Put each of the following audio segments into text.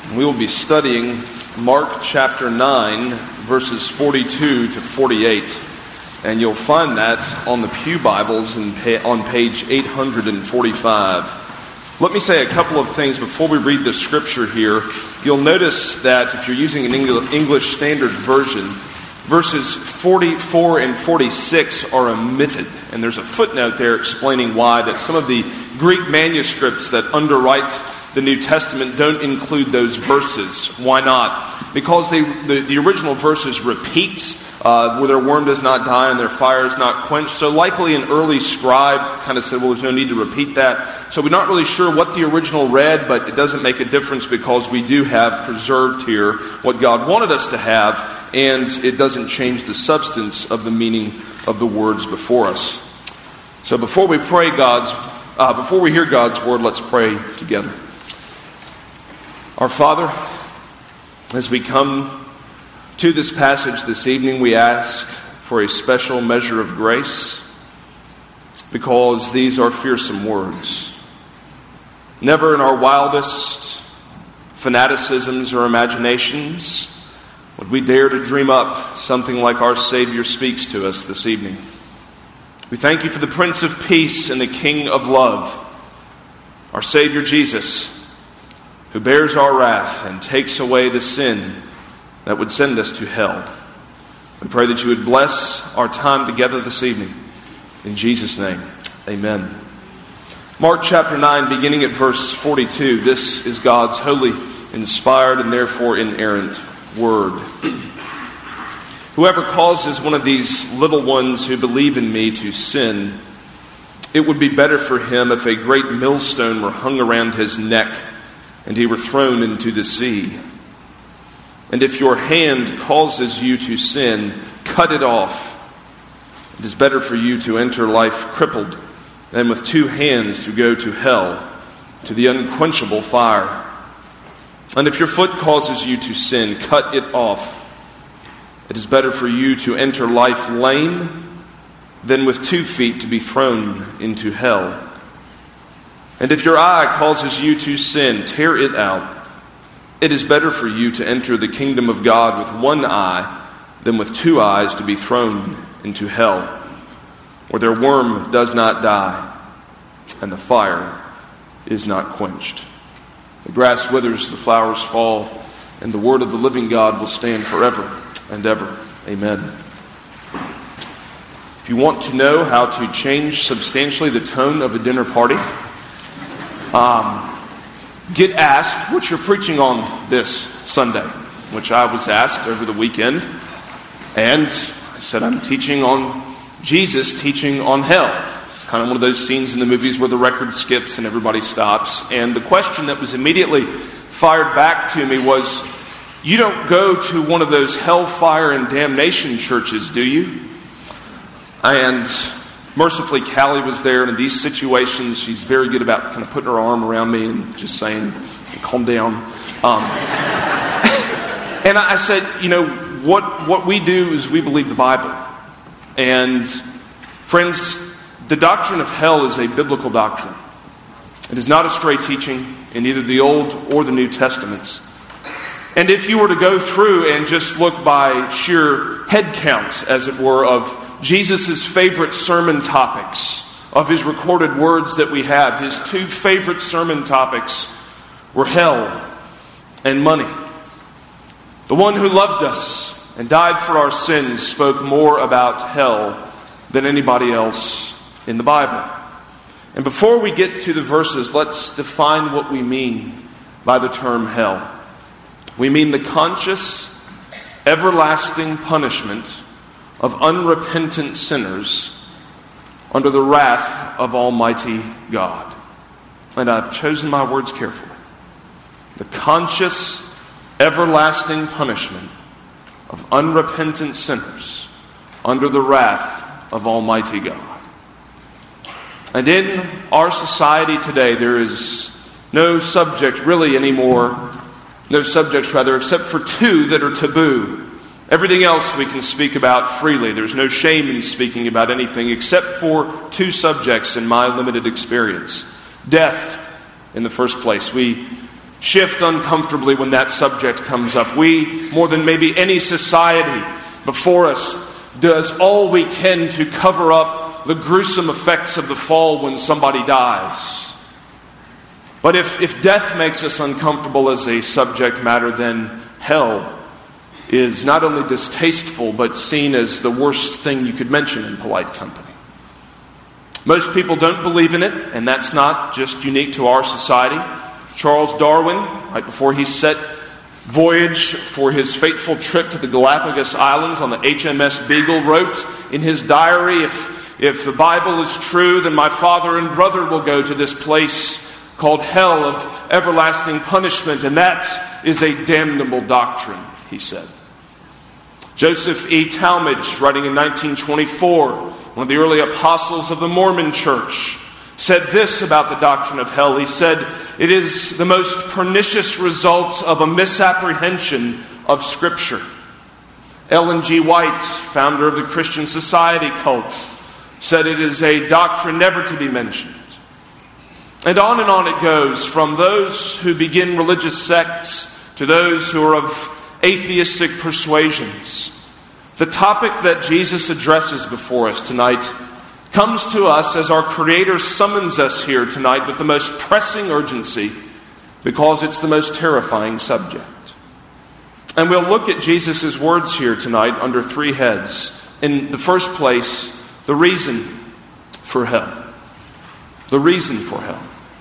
We will be studying Mark chapter 9, verses 42 to 48. And you'll find that on the Pew Bibles on page 845. Let me say a couple of things before we read the scripture here. You'll notice that if you're using an English Standard Version, verses 44 and 46 are omitted. And there's a footnote there explaining why, that some of the Greek manuscripts that underwrite the New Testament don't include those verses. Why not? Because the original verses repeat where their worm does not die and their fire is not quenched. So likely an early scribe kind of said, well, there's no need to repeat that. So we're not really sure what the original read, but it doesn't make a difference because we do have preserved here what God wanted us to have, and it doesn't change the substance of the meaning of the words before us. So before we hear God's word, let's pray together. Our Father, as we come to this passage this evening, we ask for a special measure of grace, because these are fearsome words. Never in our wildest fanaticisms or imaginations would we dare to dream up something like our Savior speaks to us this evening. We thank you for the Prince of Peace and the King of Love, our Savior Jesus, who bears our wrath and takes away the sin that would send us to hell. We pray that you would bless our time together this evening. In Jesus' name, amen. Mark chapter 9, beginning at verse 42. This is God's holy, inspired, and therefore inerrant word. Whoever causes one of these little ones who believe in me to sin, it would be better for him if a great millstone were hung around his neck and he were thrown into the sea. And if your hand causes you to sin, cut it off. It is better for you to enter life crippled than with two hands to go to hell, to the unquenchable fire. And if your foot causes you to sin, cut it off. It is better for you to enter life lame than with 2 feet to be thrown into hell. And if your eye causes you to sin, tear it out. It is better for you to enter the kingdom of God with 1 eye than with 2 eyes to be thrown into hell, where their worm does not die and the fire is not quenched. The grass withers, the flowers fall, and the word of the living God will stand forever and ever. Amen. If you want to know how to change substantially the tone of a dinner party, get asked what you're preaching on this Sunday, which I was asked over the weekend. And I said, I'm teaching on Jesus teaching on hell. It's kind of one of those scenes in the movies where the record skips and everybody stops. And the question that was immediately fired back to me was, you don't go to one of those hellfire and damnation churches, do you? And mercifully, Callie was there, and in these situations, she's very good about kind of putting her arm around me and just saying, calm down. And I said, what we do is we believe the Bible. And friends, the doctrine of hell is a biblical doctrine. It is not a stray teaching in either the Old or the New Testaments. And if you were to go through and just look by sheer head count, as it were, of Jesus' favorite sermon topics, of his recorded words that we have, his 2 favorite sermon topics were hell and money. The one who loved us and died for our sins spoke more about hell than anybody else in the Bible. And before we get to the verses, let's define what we mean by the term hell. We mean the conscious, everlasting punishment of unrepentant sinners under the wrath of Almighty God. And I've chosen my words carefully. The conscious, everlasting punishment of unrepentant sinners under the wrath of Almighty God. And in our society today, there is no subject really anymore, no subjects rather, except for 2 that are taboo. Everything else we can speak about freely. There's no shame in speaking about anything except for 2 subjects in my limited experience. Death, in the first place. We shift uncomfortably when that subject comes up. We, more than maybe any society before us, does all we can to cover up the gruesome effects of the fall when somebody dies. But if death makes us uncomfortable as a subject matter, then hell is not only distasteful, but seen as the worst thing you could mention in polite company. Most people don't believe in it, and that's not just unique to our society. Charles Darwin, right before he set voyage for his fateful trip to the Galapagos Islands on the HMS Beagle, wrote in his diary, if the Bible is true, then my father and brother will go to this place called hell of everlasting punishment, and that is a damnable doctrine, he said. Joseph E. Talmage, writing in 1924, one of the early apostles of the Mormon Church, said this about the doctrine of hell. He said, "It is the most pernicious result of a misapprehension of Scripture." Ellen G. White, founder of the Christian Society cult, said it is a doctrine never to be mentioned. And on it goes, from those who begin religious sects to those who are of atheistic persuasions. The topic that Jesus addresses before us tonight comes to us as our Creator summons us here tonight with the most pressing urgency, because it's the most terrifying subject. And we'll look at Jesus' words here tonight under three heads. In the first place, the reason for hell. The reason for hell.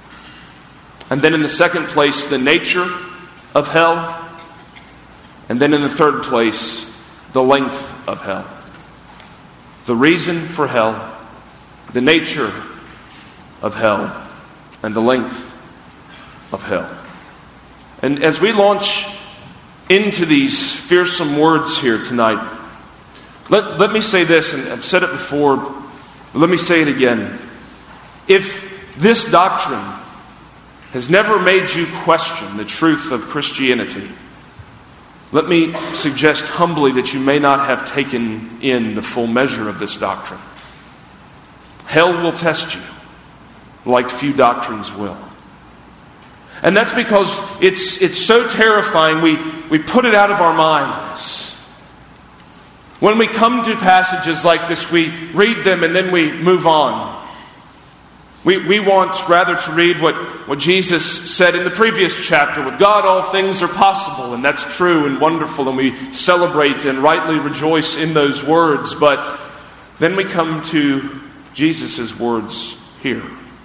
And then in the second place, the nature of hell. And then in the third place, the length of hell. The reason for hell, the nature of hell, and the length of hell. And as we launch into these fearsome words here tonight, let me say this, and I've said it before, but let me say it again. If this doctrine has never made you question the truth of Christianity, let me suggest humbly that you may not have taken in the full measure of this doctrine. Hell will test you like few doctrines will. And that's because it's so terrifying, we put it out of our minds. When we come to passages like this, we read them and then we move on. We want rather to read what Jesus said in the previous chapter. With God all things are possible, and that's true and wonderful, and we celebrate and rightly rejoice in those words. But then we come to Jesus' words here.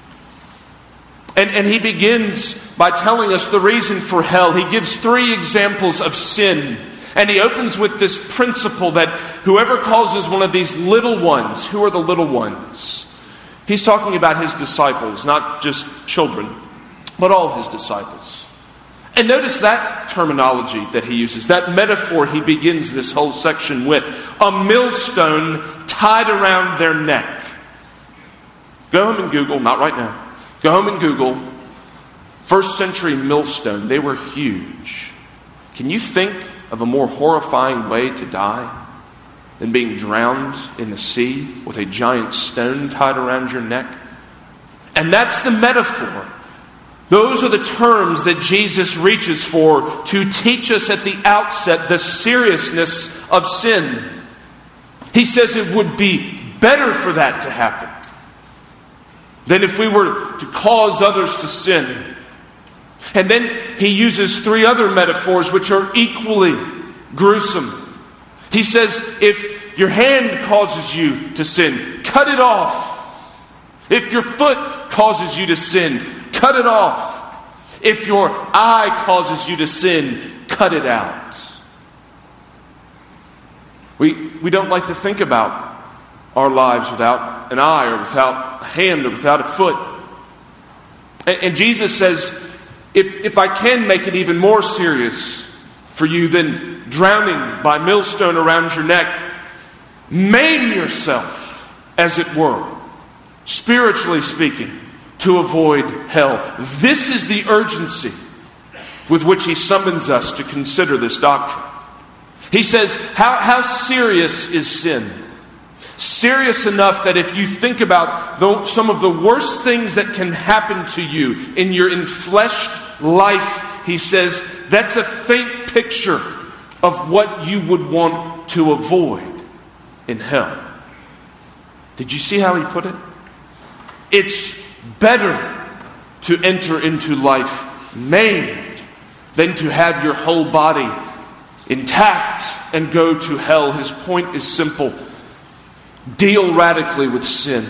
And he begins by telling us the reason for hell. He gives three examples of sin. And he opens with this principle that whoever causes one of these little ones, who are the little ones? He's talking about his disciples, not just children, but all his disciples. And notice that terminology that he uses, that metaphor he begins this whole section with. A millstone tied around their neck. Go home and Google, not right now. Go home and Google first century millstone. They were huge. Can you think of a more horrifying way to die than being drowned in the sea with a giant stone tied around your neck? And that's the metaphor. Those are the terms that Jesus reaches for to teach us at the outset the seriousness of sin. He says it would be better for that to happen than if we were to cause others to sin. And then he uses three other metaphors which are equally gruesome. He says, if your hand causes you to sin, cut it off. If your foot causes you to sin, cut it off. If your eye causes you to sin, cut it out. We don't like to think about our lives without an eye or without a hand or without a foot. And Jesus says, if I can make it even more serious for you than drowning by millstone around your neck, maim yourself, as it were, spiritually speaking, to avoid hell. This is the urgency with which he summons us to consider this doctrine. He says, how serious is sin? Serious enough that if you think about some of the worst things that can happen to you in your enfleshed life he says, that's a faint picture of what you would want to avoid in hell. Did you see how he put it? It's better to enter into life maimed than to have your whole body intact and go to hell. His point is simple. Deal radically with sin.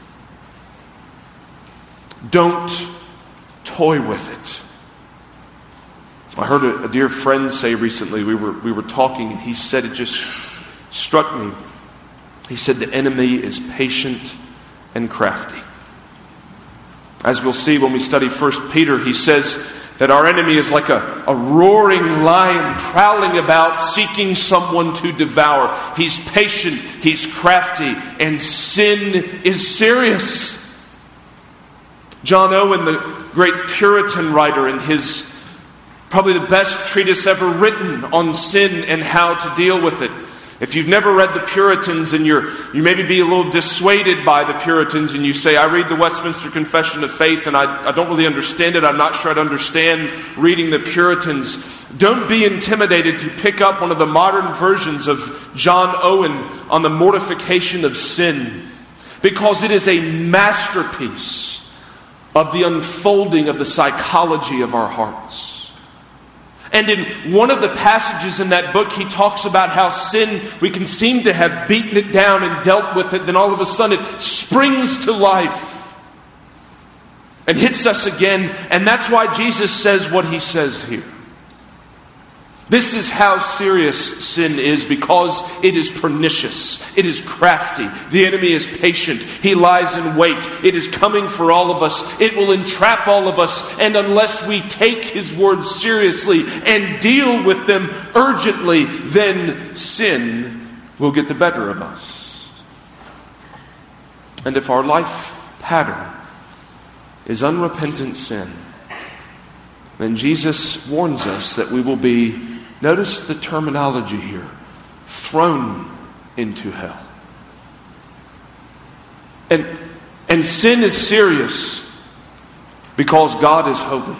Don't toy with it. I heard a dear friend say recently, we were talking, and he said, it just struck me. He said the enemy is patient and crafty. As we'll see when we study 1 Peter, he says that our enemy is like a roaring lion prowling about, seeking someone to devour. He's patient, he's crafty, and sin is serious. John Owen, the great Puritan writer, in his probably the best treatise ever written on sin and how to deal with it. If you've never read the Puritans and you maybe be a little dissuaded by the Puritans and you say, I read the Westminster Confession of Faith and I don't really understand it. I'm not sure I'd understand reading the Puritans. Don't be intimidated to pick up one of the modern versions of John Owen on the mortification of sin, because it is a masterpiece of the unfolding of the psychology of our hearts. And in one of the passages in that book, he talks about how sin, we can seem to have beaten it down and dealt with it, then all of a sudden it springs to life and hits us again. And that's why Jesus says what he says here. This is how serious sin is, because it is pernicious. It is crafty. The enemy is patient. He lies in wait. It is coming for all of us. It will entrap all of us. And unless we take his words seriously and deal with them urgently, then sin will get the better of us. And if our life pattern is unrepentant sin, then Jesus warns us that we will be, notice the terminology here, thrown into hell. And sin is serious because God is holy.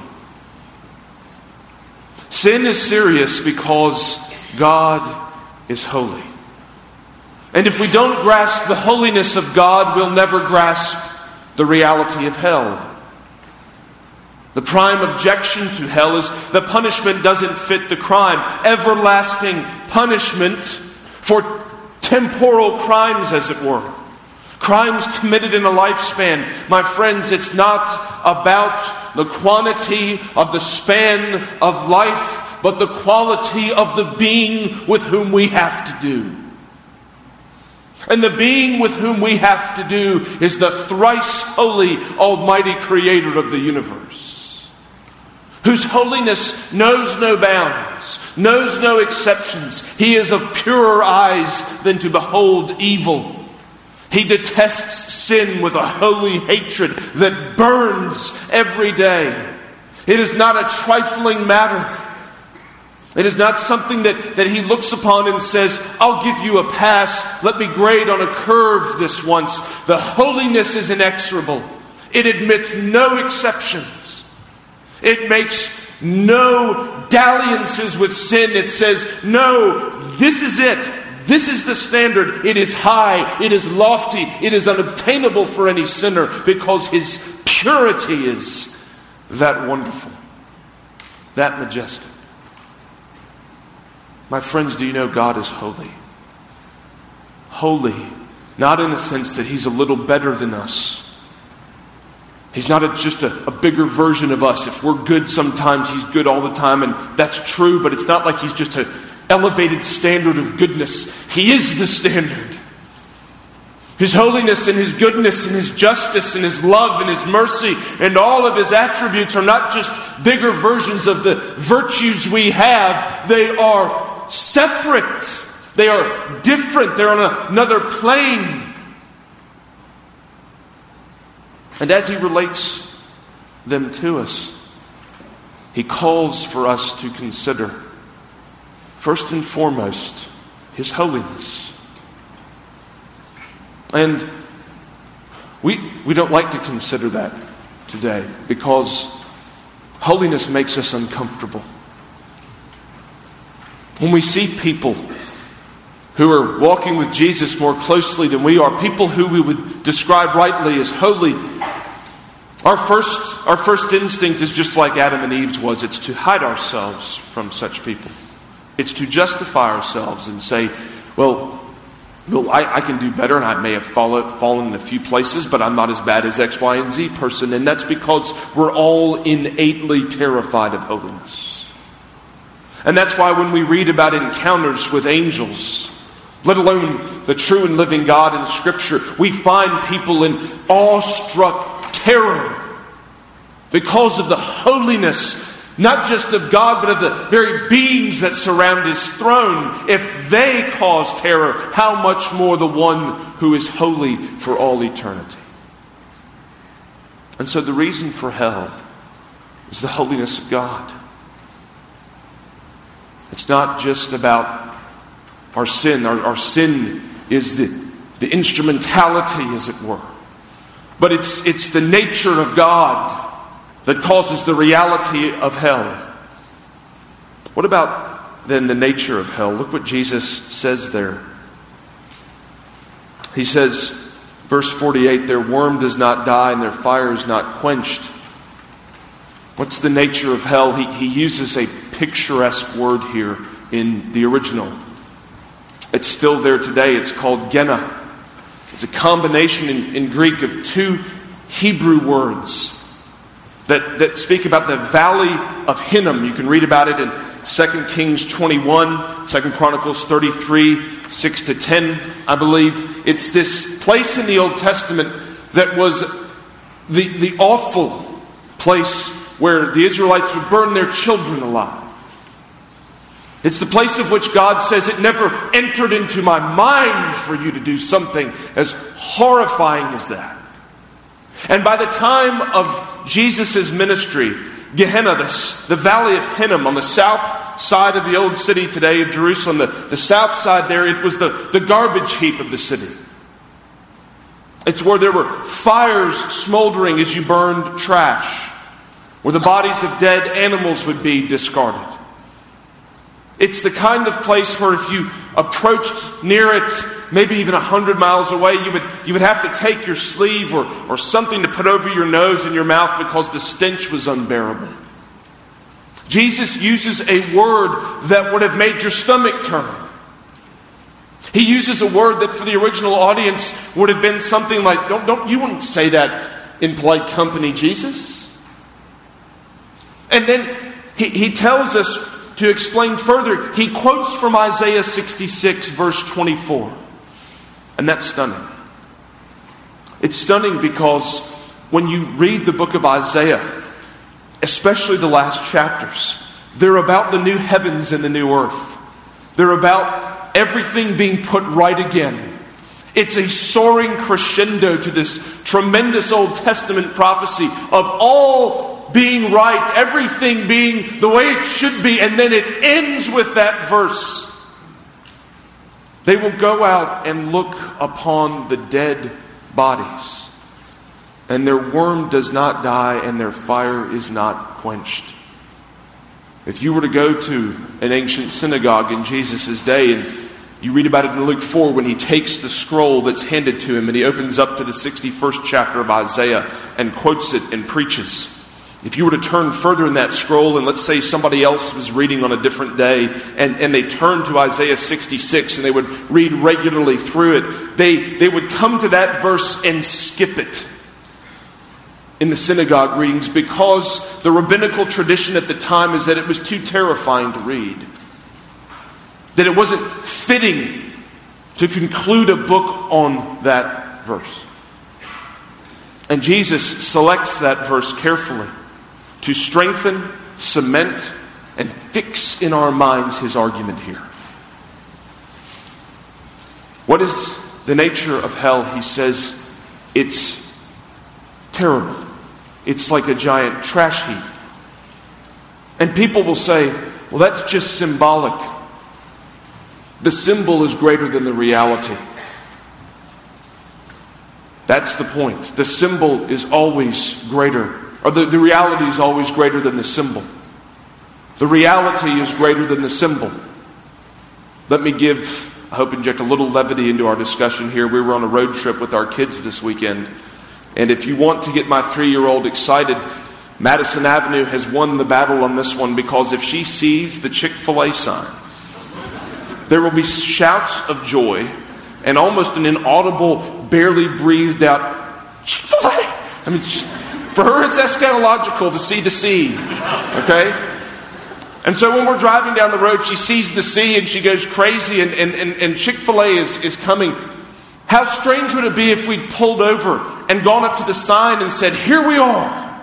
Sin is serious because God is holy. And if we don't grasp the holiness of God, we'll never grasp the reality of hell. The prime objection to hell is the punishment doesn't fit the crime. Everlasting punishment for temporal crimes, as it were. Crimes committed in a lifespan. My friends, it's not about the quantity of the span of life, but the quality of the being with whom we have to do. And the being with whom we have to do is the thrice holy, almighty creator of the universe, whose holiness knows no bounds, knows no exceptions. He is of purer eyes than to behold evil. He detests sin with a holy hatred that burns every day. It is not a trifling matter. It is not something that he looks upon and says, I'll give you a pass. Let me grade on a curve this once. The holiness is inexorable. It admits no exceptions. It makes no dalliances with sin. It says, no, this is it. This is the standard. It is high. It is lofty. It is unobtainable for any sinner, because his purity is that wonderful, that majestic. My friends, do you know God is holy? Holy, not in a sense that he's a little better than us. He's not just a bigger version of us. If we're good sometimes, he's good all the time, and that's true, but it's not like he's just an elevated standard of goodness. He is the standard. His holiness and his goodness and his justice and his love and his mercy and all of his attributes are not just bigger versions of the virtues we have. They are separate. They are different. They're on another plane. And as he relates them to us, he calls for us to consider, first and foremost, his holiness. And we don't like to consider that today, because Holiness makes us uncomfortable. When we see people who are walking with Jesus more closely than we are, people who we would describe rightly as holy, our first instinct is just like Adam and Eve's was. It's to hide ourselves from such people. It's to justify ourselves and say, well, I can do better, and I may have fallen in a few places, but I'm not as bad as X, Y, and Z person. And that's because we're all innately terrified of holiness. And that's why when we read about encounters with angels, let alone the true and living God in Scripture, we find people in awestruck terror because of the holiness, not just of God, but of the very beings that surround His throne. If they cause terror, how much more the one who is holy for all eternity. And so the reason for hell is the holiness of God. It's not just about our sin. Our sin is the instrumentality, as it were. But it's the nature of God that causes the reality of hell. What about then the nature of hell? Look what Jesus says there. He says, verse 48, their worm does not die and their fire is not quenched. What's the nature of hell? He uses a picturesque word here in the original. It's still there today. It's called Gehenna. It's a combination in Greek of two Hebrew words that speak about the valley of Hinnom. You can read about it in 2 Kings 21, 2 Chronicles 33, 6-10, I believe. It's this place in the Old Testament that was the awful place where the Israelites would burn their children alive. It's the place of which God says, it never entered into my mind for you to do something as horrifying as that. And by the time of Jesus' ministry, Gehenna, the valley of Hinnom on the south side of the old city today of Jerusalem, the south side there, it was the garbage heap of the city. It's where there were fires smoldering as you burned trash, where the bodies of dead animals would be discarded. It's the kind of place where if you approached near it, maybe even 100 miles away, you would have to take your sleeve or something to put over your nose and your mouth because the stench was unbearable. Jesus uses a word that would have made your stomach turn. He uses a word that for the original audience would have been something like, you wouldn't say that in polite company, Jesus. And then he tells us to explain further, he quotes from Isaiah 66, verse 24. And that's stunning. It's stunning because when you read the book of Isaiah, especially the last chapters, they're about the new heavens and the new earth. They're about everything being put right again. It's a soaring crescendo to this tremendous Old Testament prophecy of all being right, everything being the way it should be, and then it ends with that verse. They will go out and look upon the dead bodies, and their worm does not die, and their fire is not quenched. If you were to go to an ancient synagogue in Jesus' day, and you read about it in Luke 4 when he takes the scroll that's handed to him and he opens up to the 61st chapter of Isaiah and quotes it and preaches. If you were to turn further in that scroll, and let's say somebody else was reading on a different day, and they turned to Isaiah 66 and they would read regularly through it, they would come to that verse and skip it in the synagogue readings because the rabbinical tradition at the time is that it was too terrifying to read. That it wasn't fitting to conclude a book on that verse. And Jesus selects that verse carefully to strengthen, cement, and fix in our minds his argument here. What is the nature of hell? He says it's terrible. It's like a giant trash heap. And people will say, well, that's just symbolic. The symbol is greater than the reality. That's the point. The symbol is always greater, Or the reality is always greater than the symbol. The reality is greater than the symbol. Let me I hope inject a little levity into our discussion here. We were on a road trip with our kids this weekend. And if you want to get my 3-year-old excited, Madison Avenue has won the battle on this one, because if she sees the Chick-fil-A sign, there will be shouts of joy and almost an inaudible, barely breathed out, Chick-fil-A! I mean, for her it's eschatological to see the sea. Okay? And so when we're driving down the road, she sees the sea and she goes crazy, and Chick-fil-A is coming. How strange would it be if we'd pulled over and gone up to the sign and said, "Here we are"?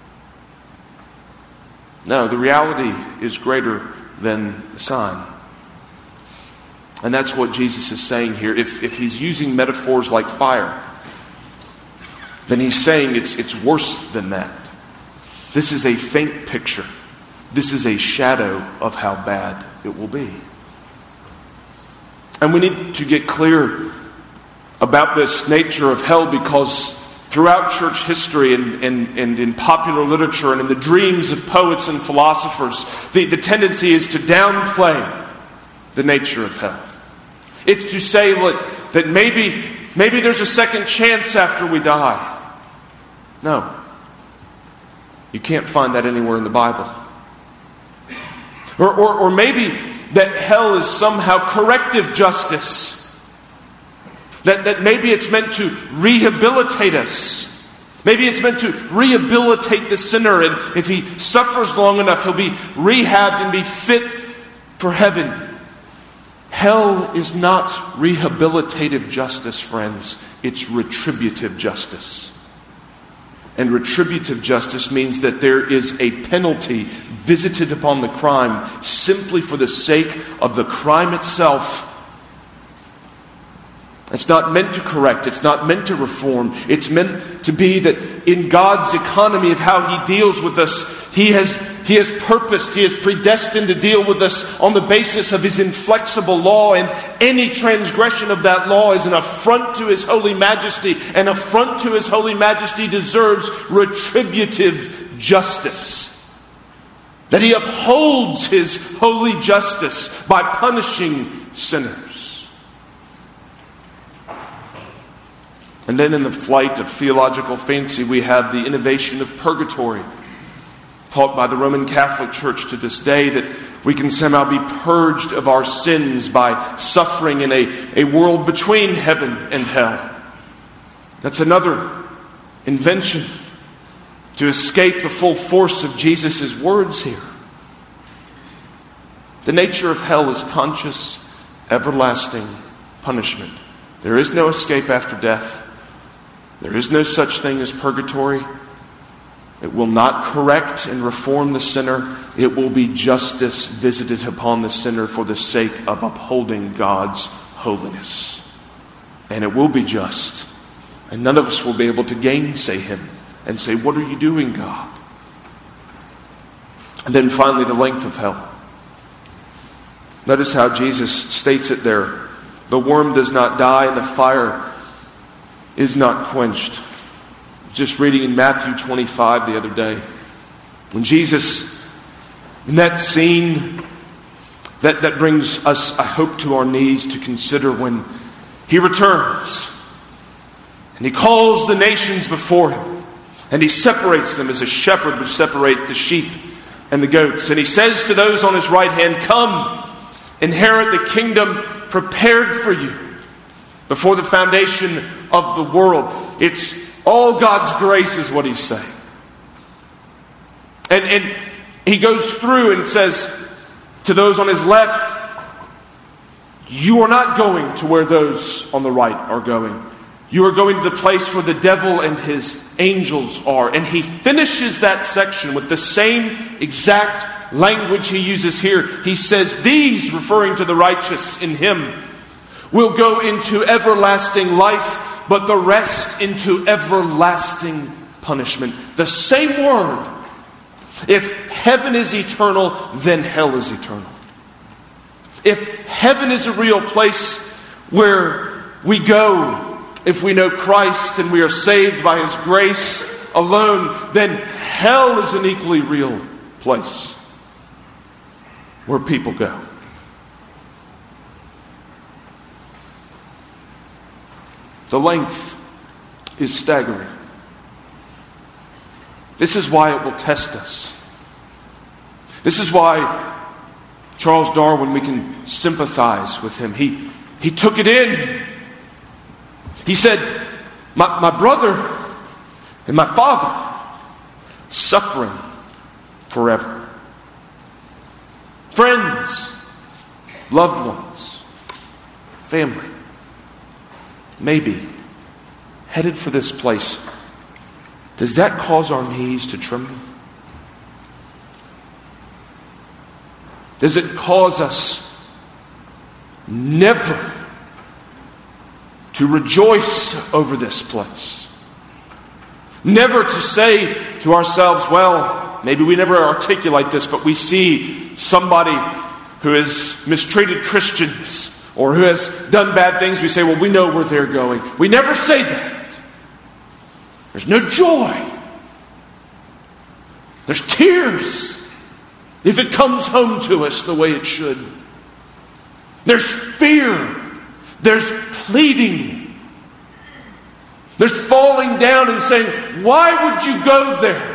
No, the reality is greater than the sign. And that's what Jesus is saying here. If he's using metaphors like fire, then he's saying it's worse than that. This is a faint picture. This is a shadow of how bad it will be. And we need to get clear about this nature of hell, because throughout church history and in popular literature and in the dreams of poets and philosophers, the tendency is to downplay the nature of hell. It's to say that maybe there's a second chance after we die. No. You can't find that anywhere in the Bible. Or maybe that hell is somehow corrective justice. That maybe it's meant to rehabilitate us. Maybe it's meant to rehabilitate the sinner, and if he suffers long enough, he'll be rehabbed and be fit for heaven. Hell is not rehabilitative justice, friends. It's retributive justice. And retributive justice means that there is a penalty visited upon the crime simply for the sake of the crime itself. It's not meant to correct. It's not meant to reform. It's meant to be that in God's economy of how He deals with us, He has purposed, He has predestined to deal with us on the basis of His inflexible law, and any transgression of that law is an affront to His holy majesty. An affront to His holy majesty deserves retributive justice. That He upholds His holy justice by punishing sinners. And then in the flight of theological fancy, we have the innovation of purgatory, taught by the Roman Catholic Church to this day, that we can somehow be purged of our sins by suffering in a world between heaven and hell. That's another invention to escape the full force of Jesus' words here. The nature of hell is conscious, everlasting punishment. There is no escape after death. There is no such thing as purgatory. It will not correct and reform the sinner. It will be justice visited upon the sinner for the sake of upholding God's holiness. And it will be just. And none of us will be able to gainsay Him and say, "What are you doing, God?" And then finally, the length of hell. Notice how Jesus states it there. The worm does not die and the fire is not quenched. Just reading in Matthew 25 the other day, when Jesus, in that scene that brings us, I hope, to our knees to consider when He returns and He calls the nations before Him and He separates them as a shepherd would separate the sheep and the goats, and He says to those on His right hand, "Come, inherit the kingdom prepared for you before the foundation of the world." It's all God's grace is what He's saying. And He goes through and says to those on His left, "You are not going to where those on the right are going. You are going to the place where the devil and his angels are." And He finishes that section with the same exact language He uses here. He says, "These," referring to the righteous in Him, "will go into everlasting life, but the rest into everlasting punishment." The same word. If heaven is eternal, then hell is eternal. If heaven is a real place where we go if we know Christ and we are saved by His grace, alone, then hell is an equally real place where people go. The length is staggering. This is why it will test us. This is why Charles Darwin, we can sympathize with him. He took it in. He said, my brother and my father suffering forever. Friends, loved ones, family, maybe headed for this place. Does that cause our knees to tremble? Does it cause us never to rejoice over this place? Never to say to ourselves, well, maybe we never articulate this, but we see somebody who has mistreated Christians or who has done bad things. We say, well, we know where they're going. We never say that. There's no joy. There's tears if it comes home to us the way it should. There's fear. There's pleading. There's falling down and saying, why would you go there?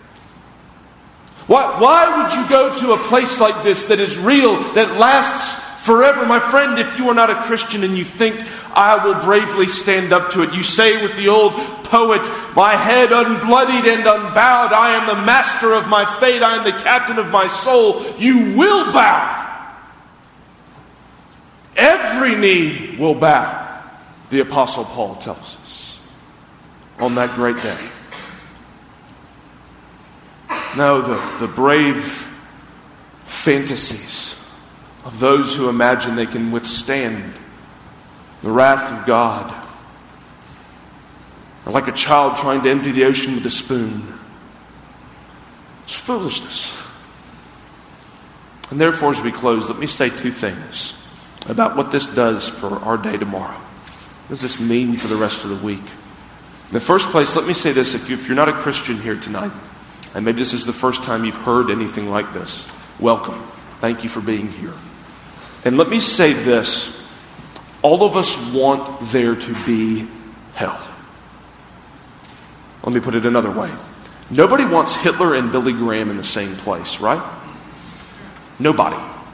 Why would you go to a place like this that is real, that lasts forever? My friend, if you are not a Christian and you think, I will bravely stand up to it, you say with the old poet, my head unbloodied and unbowed, I am the master of my fate, I am the captain of my soul, you will bow. Every knee will bow, the Apostle Paul tells us, on that great day. No, the brave fantasies of those who imagine they can withstand the wrath of God are like a child trying to empty the ocean with a spoon. It's foolishness. And therefore, as we close, let me say two things about what this does for our day tomorrow. What does this mean for the rest of the week? In the first place, let me say this. If you're not a Christian here tonight, and maybe this is the first time you've heard anything like this, welcome. Thank you for being here. And let me say this. All of us want there to be hell. Let me put it another way. Nobody wants Hitler and Billy Graham in the same place, right? Nobody.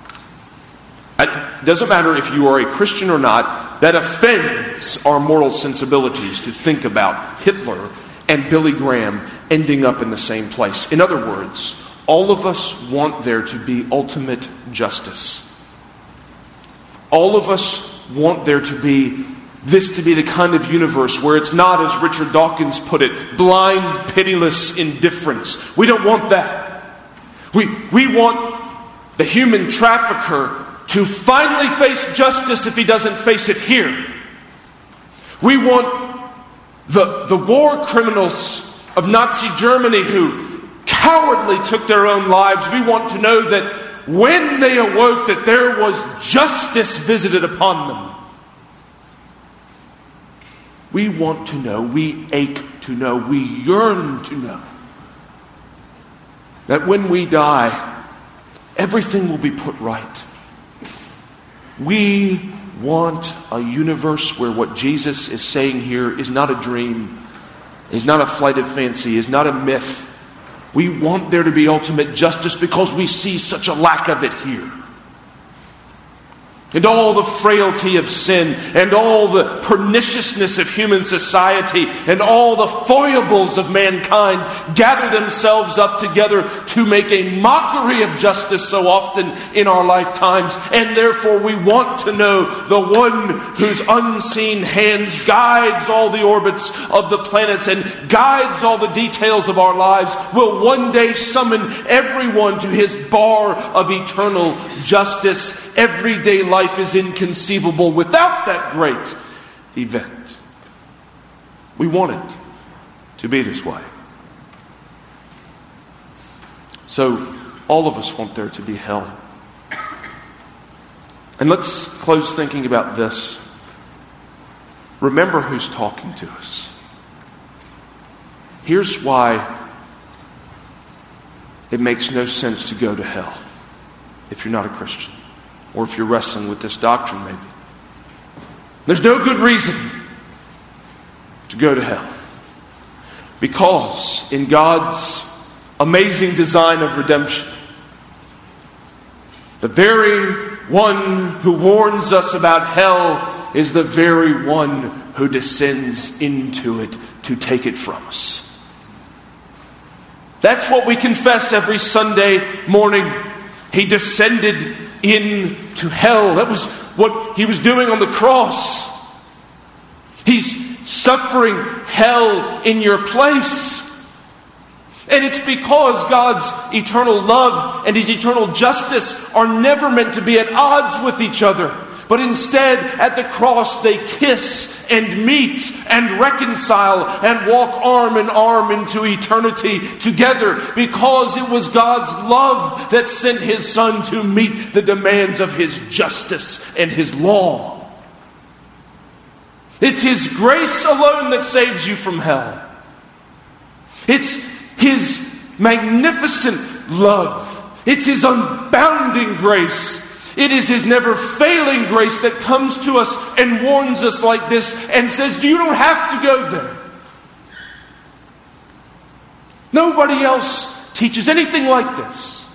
It doesn't matter if you are a Christian or not, that offends our moral sensibilities to think about Hitler and Billy Graham ending up in the same place. In other words, all of us want there to be ultimate justice. All of us want there to be this to be the kind of universe where it's not, as Richard Dawkins put it, blind, pitiless indifference. We don't want that. We want the human trafficker to finally face justice if he doesn't face it here. We want the war criminals of Nazi Germany who cowardly took their own lives. We want to know that when they awoke, that there was justice visited upon them. We want to know, we ache to know, we yearn to know that when we die, everything will be put right. We want a universe where what Jesus is saying here is not a dream, is not a flight of fancy, is not a myth. We want there to be ultimate justice because we see such a lack of it here. And all the frailty of sin, and all the perniciousness of human society, and all the foibles of mankind gather themselves up together to make a mockery of justice so often in our lifetimes. And therefore we want to know the one whose unseen hands guides all the orbits of the planets and guides all the details of our lives will one day summon everyone to his bar of eternal justice. Everyday life is inconceivable without that great event. We want it to be this way. So, all of us want there to be hell. And let's close thinking about this. Remember who's talking to us. Here's why it makes no sense to go to hell if you're not a Christian, or if you're wrestling with this doctrine maybe. There's no good reason to go to hell. Because in God's amazing design of redemption, the very one who warns us about hell is the very one who descends into it to take it from us. That's what we confess every Sunday morning. He descended into hell. That was what he was doing on the cross. He's suffering hell in your place. And it's because God's eternal love and His eternal justice are never meant to be at odds with each other. But instead, at the cross, they kiss and meet and reconcile and walk arm in arm into eternity together, because it was God's love that sent His Son to meet the demands of His justice and His law. It's His grace alone that saves you from hell. It's His magnificent love. It's His unbounding grace. It is His never-failing grace that comes to us and warns us like this and says, you don't have to go there. Nobody else teaches anything like this.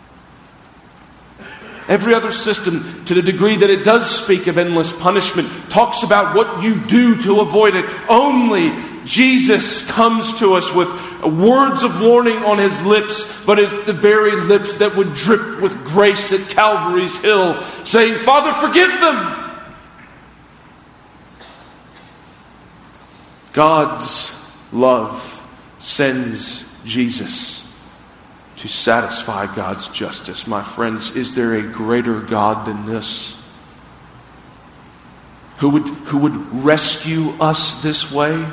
Every other system, to the degree that it does speak of endless punishment, talks about what you do to avoid it. Only Jesus comes to us with words of warning on His lips, but it's the very lips that would drip with grace at Calvary's Hill, saying, Father, forgive them. God's love sends Jesus to satisfy God's justice. My friends, is there a greater God than this? Who would rescue us this way?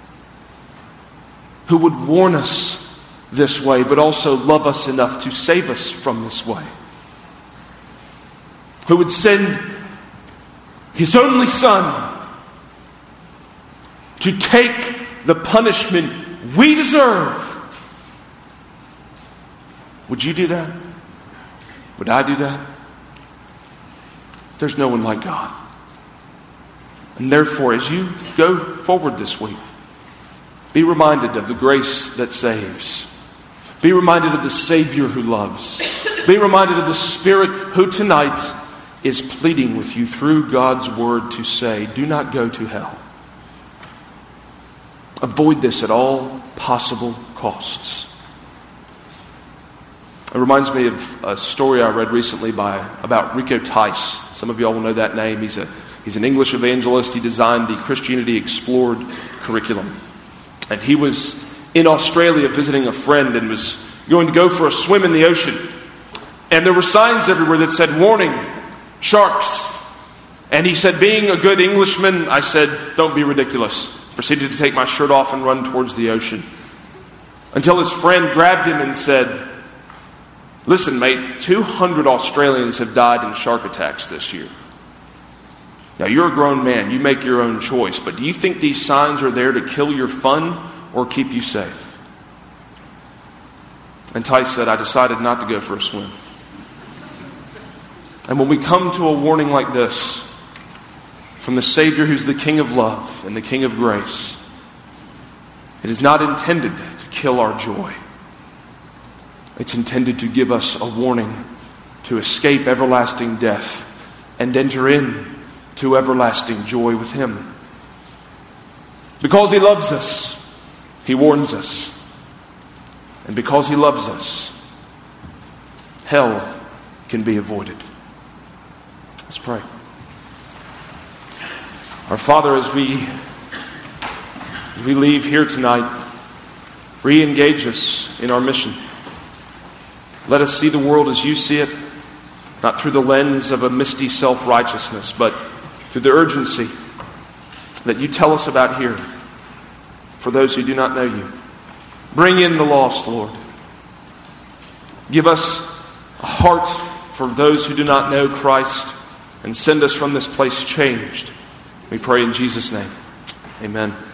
Who would warn us this way, but also love us enough to save us from this way? Who would send His only Son to take the punishment we deserve? Would you do that? Would I do that? There's no one like God. And therefore, as you go forward this week, be reminded of the grace that saves. Be reminded of the Savior who loves. Be reminded of the Spirit who tonight is pleading with you through God's Word to say, do not go to hell. Avoid this at all possible costs. It reminds me of a story I read recently about Rico Tice. Some of you all will know that name. He's an English evangelist. He designed the Christianity Explored curriculum. And he was in Australia visiting a friend and was going to go for a swim in the ocean. And there were signs everywhere that said, warning, sharks. And he said, being a good Englishman, I said, don't be ridiculous. Proceeded to take my shirt off and run towards the ocean. Until his friend grabbed him and said, listen, mate, 200 Australians have died in shark attacks this year. Now, you're a grown man. You make your own choice. But do you think these signs are there to kill your fun or keep you safe? And Tice said, I decided not to go for a swim. And when we come to a warning like this from the Savior who's the King of love and the King of grace, it is not intended to kill our joy. It's intended to give us a warning to escape everlasting death and enter in to everlasting joy with Him. Because He loves us, He warns us. And because He loves us, hell can be avoided. Let's pray. Our Father, as we leave here tonight, re-engage us in our mission. Let us see the world as You see it, not through the lens of a misty self-righteousness, but through the urgency that You tell us about here for those who do not know You. Bring in the lost, Lord. Give us a heart for those who do not know Christ, and send us from this place changed. We pray in Jesus' name. Amen.